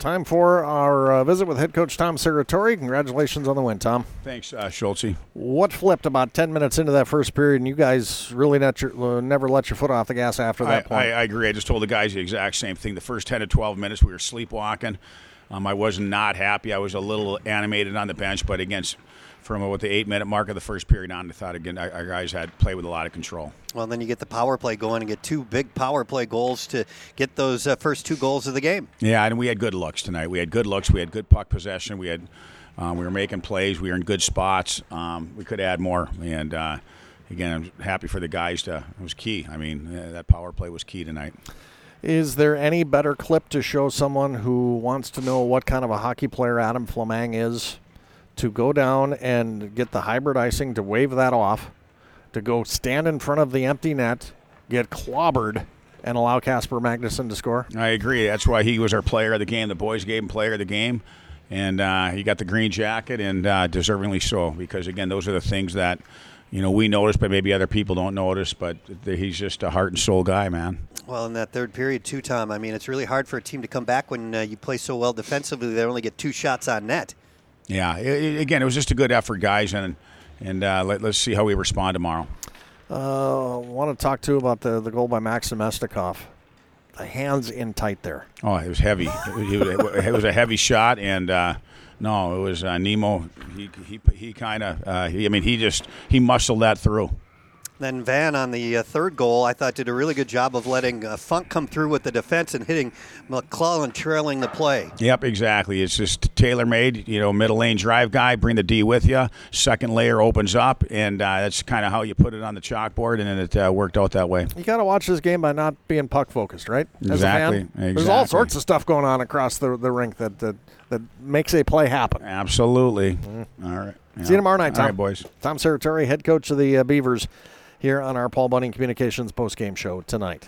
Time for our visit with head coach Tom Serratore. Congratulations on the win, Tom. Thanks, Schultze. What flipped about 10 minutes into that first period, and you guys really never let your foot off the gas after that point? I agree. I just told the guys the exact same thing. The first 10 to 12 minutes, we were sleepwalking. I was not happy. I was a little animated on the bench, but again, from the 8-minute mark of the first period on, I thought, again, our guys had played with a lot of control. Well, then you get the power play going and get two big power play goals to get those first 2 goals of the game. Yeah, and we had good looks tonight. We had good looks. We had good puck possession. We were making plays. We were in good spots. We could add more. And, again, I'm happy for the guys. It was key. I mean, that power play was key tonight. Is there any better clip to show someone who wants to know what kind of a hockey player Adam Flamang is to go down and get the hybrid icing, to wave that off, to go stand in front of the empty net, get clobbered, and allow Casper Magnuson to score? I agree. That's why he was our player of the game. The boys gave him player of the game, and he got the green jacket, and deservingly so, because, again, those are the things that we notice, but maybe other people don't notice, but he's just a heart and soul guy, man. Well, in that third period, too, Tom, I mean, it's really hard for a team to come back when you play so well defensively. They only get 2 shots on net. Yeah, again, it was just a good effort, guys, and let's see how we respond tomorrow. I want to talk, too, about the goal by Maxim Mestikov. The hands in tight there. Oh, it was heavy. It was a heavy shot, and no, it was Nemo. He kind of, he muscled that through. Then Van on the third goal, I thought, did a really good job of letting Funk come through with the defense and hitting McClellan trailing the play. Yep, exactly. It's just tailor-made, middle lane drive guy, bring the D with you. Second layer opens up, and that's kind of how you put it on the chalkboard, and then it worked out that way. You got to watch this game by not being puck-focused, right? Exactly. There's all sorts of stuff going on across the rink that makes a play happen. Absolutely. All right. See you tomorrow night, Tom. All right, boys. Tom Serratore, head coach of the Beavers, here on our Paul Bunning Communications postgame show tonight.